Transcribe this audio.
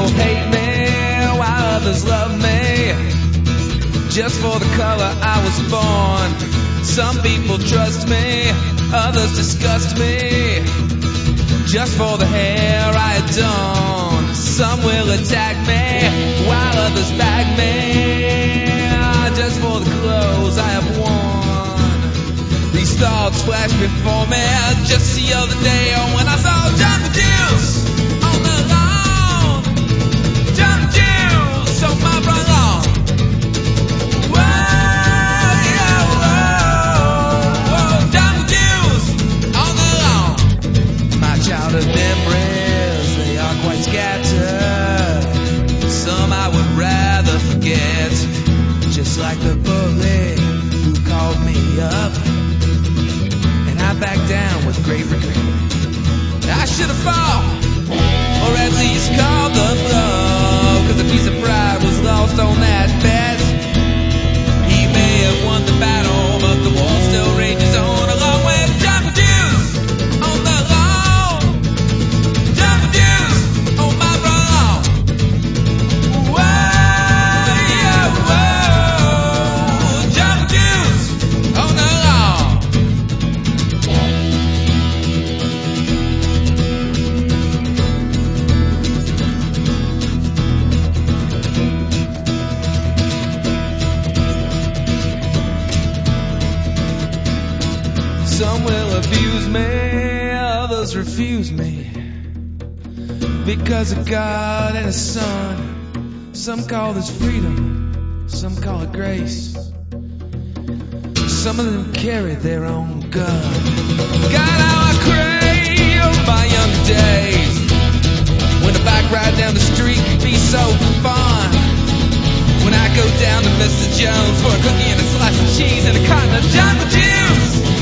people hate me while others love me. Just for the color I was born. Some people trust me, others disgust me. Just for the hair I adorn. Some will attack me while others bag me. Just for the clothes I have worn. These thoughts flash before me just the other day when I saw Jungle Juice on the lawn. Jungle Juice on my front lawn. Childhood memories, they are quite scattered. Some I would rather forget. Just like the bully who called me up, and I backed down with great regret. I should have fought, or at least called the blow, 'cause a piece of pride was lost on that bet. He may have won the battle, but the war still rages on, along with Jungle Juice on the lawn. Some will abuse me, others refuse me, because of God and His Son. Some call this freedom, some call it grace. Some of them carry their own gun. God, how I crave my young days, when a bike ride down the street could be so fun. When I go down to Mr. Jones for a cookie and a slice of cheese and a carton of Jungle Juice.